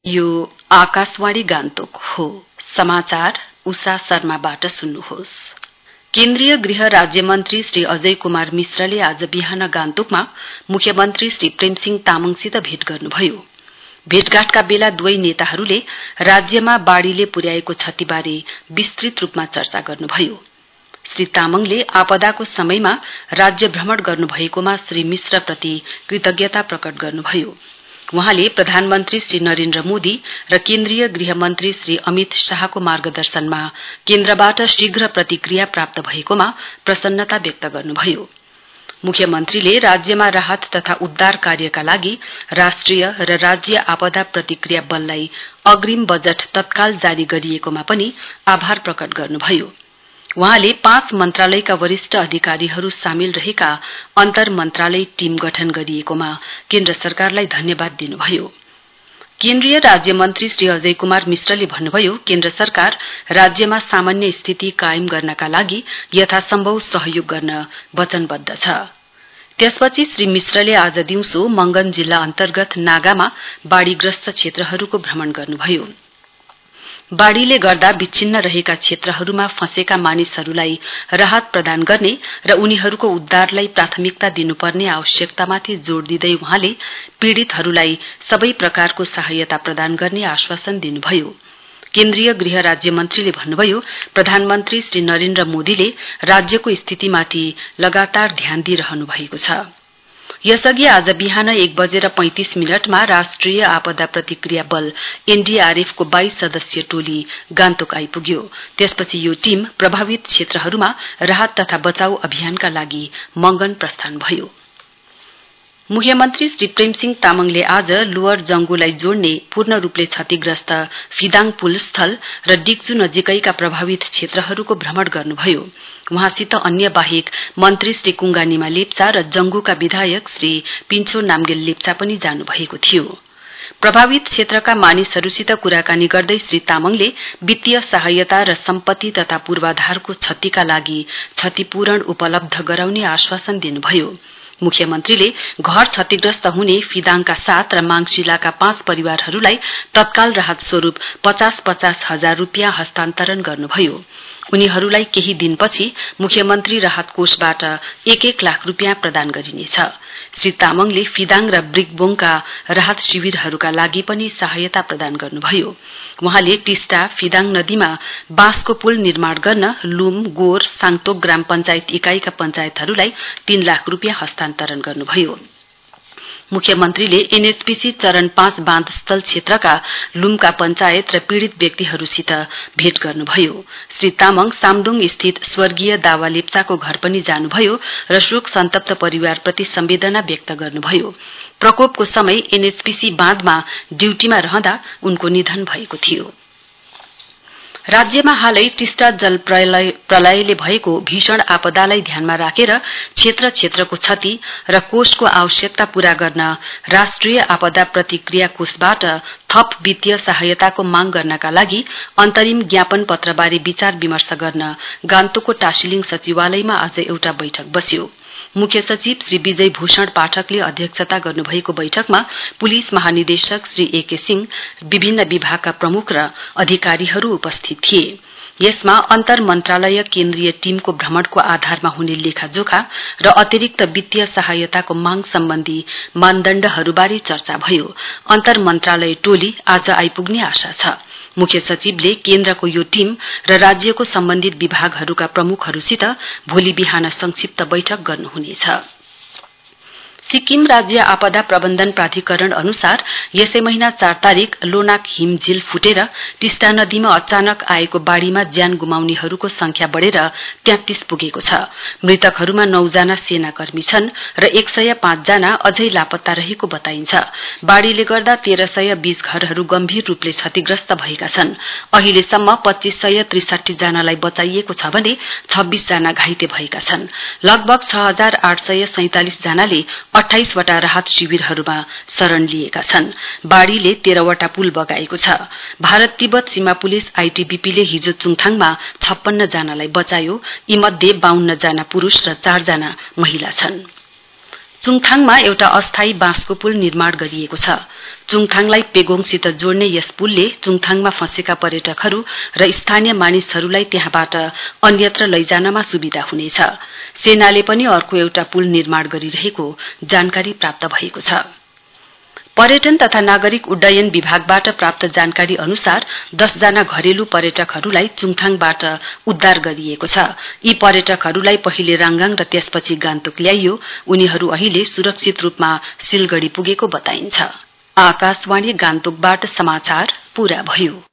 यो आकाशवाणी गान्तोक हो। समाचार उषा शर्माबाट सुन्नुहोस्। केन्द्रीय गृह राज्य मन्त्री श्री अजय कुमार मिश्रले आज बिहान गान्तोकमा मुख्यमन्त्री श्री प्रेमसिंह तामङसित भेट गर्नुभयो। भेटघाटका बेला दुवै नेताहरूले राज्यमा बाढ़ीले पुर्याएको क्षतिबारे विस्तृत रूपमा चर्चा गर्नुभयो। श्री तामङले आपदाको समयमा राज्य भ्रमण गर्नुभएकोमा श्री मिश्रप्रति कृतज्ञता प्रकट गर्नुभयो। वहाँले प्रधानमन्त्री श्री नरेन्द्र मोदी र केन्द्रीय गृह मन्त्री श्री अमित शाहको मार्गदर्शनमा केन्द्रबाट शीघ्र प्रतिक्रिया प्राप्त भएकोमा प्रसन्नता व्यक्त गर्नुभयो। मुख्यमन्त्रीले राज्यमा राहत तथा उद्धार कार्यका लागि राष्ट्रिय र राज्य आपदा प्रतिक्रिया बललाई अग्रिम बजट तत्काल जारी गरिएकोमा पनि आभार प्रकट गर्नुभयो। वहाँले 5 मन्त्रालयका वरिष्ठ अधिकारीहरू सामेल रहेका अन्तर मन्त्रालय टीम गठन गरिएकोमा केन्द्र सरकारलाई धन्यवाद दिनुभयो। केन्द्रीय राज्य मन्त्री श्री अजय कुमार मिश्रले भन्नुभयो, केन्द्र सरकार राज्यमा सामान्य स्थिति कायम गर्नका लागि यथासम्भव सहयोग गर्न वचनबद्ध छ। त्यसपछि श्री मिश्रले आज दिउँसो मंगन जिल्ला अन्तर्गत नागामा बाढ़ीग्रस्त क्षेत्रहरूको भ्रमण गर्नुभयो। बाढ़ीले गर्दा विच्छिन्न रहेका क्षेत्रहरूमा फँसेका मानिसहरूलाई राहत प्रदान गर्ने र उनीहरूको उद्धारलाई प्राथमिकता दिनुपर्ने आवश्यकतामाथि जोड़ दिँदै वहाँले पीड़ितहरूलाई सबै प्रकारको सहायता प्रदान गर्ने आश्वासन दिनुभयो। केन्द्रीय गृह राज्य मन्त्रीले भन्नुभयो, प्रधानमन्त्री श्री नरेन्द्र मोदीले राज्यको स्थितिमाथि लगातार ध्यान दिइरहनु भएको छ। यसअघि आज बिहान 1:35 मा राष्ट्रिय आपदा प्रतिक्रिया बल एनडीआरएफ को 22 सदस्यीय टोली गान्तोक आइपुग्यो। त्यसपछि यो टीम प्रभावित क्षेत्रहरूमा राहत तथा बचाउ अभियानका लागि मंगन प्रस्थान भयो। मुख्यमन्त्री श्री प्रेमसिंह तामङले आज लोअर जंगुलाई जोड्ने पूर्ण रूपले क्षतिग्रस्त फिदाङ पुल स्थल र डिक्चु नजिकैका प्रभावित क्षेत्रहरूको भ्रमण गर्नुभयो। वहाँसित अन्य बाहेक मन्त्री श्री कुंगा निमा लेप्चा र जंगुका विधायक श्री पिन्छो नामगेल लेप्चा पनि जानुभएको थियो। प्रभावित क्षेत्रका मानिसहरूसित कुराकानी गर्दै श्री तामङले वित्तीय सहायता र सम्पत्ति तथा पूर्वाधारको क्षतिका लागि क्षतिपूरण उपलब्ध गराउने आश्वासन दिनुभयो। मुख्यमन्त्रीले घर क्षतिग्रस्त हुने फिदाङका 7 र माङशिलाका 5 परिवारहरूलाई तत्काल राहत स्वरूप 50-50 हजार रुपियाँ हस्तान्तरण गर्नुभयो। उनीहरूलाई केही दिनपछि मुख्यमन्त्री राहत कोषबाट 1-1 लाख रुपियाँ प्रदान गरिनेछ। श्री तामङले फिदाङ र ब्रिकबोङका राहत शिविरहरूका लागि पनि सहायता प्रदान गर्नुभयो। वहाँले टिस्टा फिदाङ नदीमा बाँसको पुल निर्माण गर्न लुम, गोर, साङतोक ग्राम पञ्चायत इकाइका पञ्चायतहरूलाई 3 लाख रुपियाँ हस्तान्तरण गर्नुभयो। मुख्यमन्त्रीले एनएचपीसी चरण 5 बाँधस्थल क्षेत्रका लुमका पञ्चायत र पीड़ित व्यक्तिहरूसित भेट गर्नुभयो। श्री तामङ सामदुङ स्थित स्वर्गीय दावा लेप्चाको घर पनि जानुभयो र शोक सन्तप्त परिवारप्रति संवेदना व्यक्त गर्नुभयो। प्रकोपको समय एनएचपीसी बाँधमा ड्युटीमा रहँदा उनको निधन भएको थियो। राज्यमा हालै टिस्टा जल प्रलयले भएको भीषण आपदालाई ध्यानमा राखेर क्षेत्रको क्षति र कोषको आवश्यकता पूरा गर्न राष्ट्रिय आपदा प्रतिक्रिया कोषबाट थप वित्तीय सहायताको माग गर्नका लागि अन्तरिम ज्ञापन पत्रबारे विचार विमर्श गर्न गान्तोकको टाशीलिङ सचिवालयमा आज एउटा बैठक बस्यो। मुख्य सचिव श्री विजय भूषण पाठकले अध्यक्षता गर्नुभएको बैठकमा पुलिस महानिदेशक श्री एके सिंह, विभिन्न विभागका प्रमुख र अधिकारीहरू उपस्थित थिए। यसमा अन्तर मन्त्रालय केन्द्रीय टीमको भ्रमणको आधारमा हुने लेखाजोखा र अतिरिक्त वित्तीय सहायताको माग सम्बन्धी मानदण्डहरूबारे चर्चा भयो। अन्तर मन्त्रालय टोली आज आइपुग्ने आशा छ। मुख्य सचिवले केन्द्रको यो टीम र राज्यको सम्बन्धित विभागहरूका प्रमुखहरूसित भोलि बिहान संक्षिप्त बैठक गर्नुहुनेछ। सिक्किम राज्य आपदा प्रबन्धन प्राधिकरण अनुसार यसै महिना 4 तारिक लोनाक हिम झील फुटेर टिस्टा नदीमा अचानक आएको बाढ़ीमा ज्यान गुमाउनेहरूको संख्या बढेर 33 पुगेको छ। मृतकहरूमा 9 जना सेनाकर्मी छन् र 105 जना अझै लापत्ता रहेको बताइन्छ। बाढ़ीले गर्दा 1320 घरहरू गम्भीर रूपले क्षतिग्रस्त भएका छन्। अहिलेसम्म 2563 जनालाई बचाइएको छ भने 26 जना घाइते भएका छन्। लगभग 6847 जनाले 28 वटा राहत शिविरहरूमा शरण लिएका छन्। बाढ़ीले 13 वटा पुल बगाएको छ। भारत तिब्बत सीमा पुलिस आईटीबीपीले हिजो चुङथाङमा 56 जनालाई बचायो। यी मध्ये 52 जना पुरुष र 4 जना महिला छन्। चुङथाङमा एउटा अस्थायी बाँसको पुल निर्माण गरिएको छ। चुङथाङलाई पेगोङसित जोड्ने यस पुलले चुङथाङमा फँसेका पर्यटकहरू र स्थानीय मानिसहरूलाई त्यहाँबाट अन्यत्र लैजानमा सुविधा हुनेछ। सेनाले पनि अर्को एउटा पुल निर्माण गरिरहेको जानकारी प्राप्त भएको छ। पर्यटन तथा नागरिक उड्डयन विभागबाट प्राप्त जानकारी अनुसार 10 जना घरेलु पर्यटकहरूलाई चुङथाङबाट उद्धार गरिएको छ। यी पर्यटकहरूलाई पहिले राङगाङ र त्यसपछि गान्तोक ल्याइयो। उनीहरू अहिले सुरक्षित रूपमा सिलगढी पुगेको बताइन्छ। आकाशवाणी गान्तोकबाट समाचार पूरा भयो।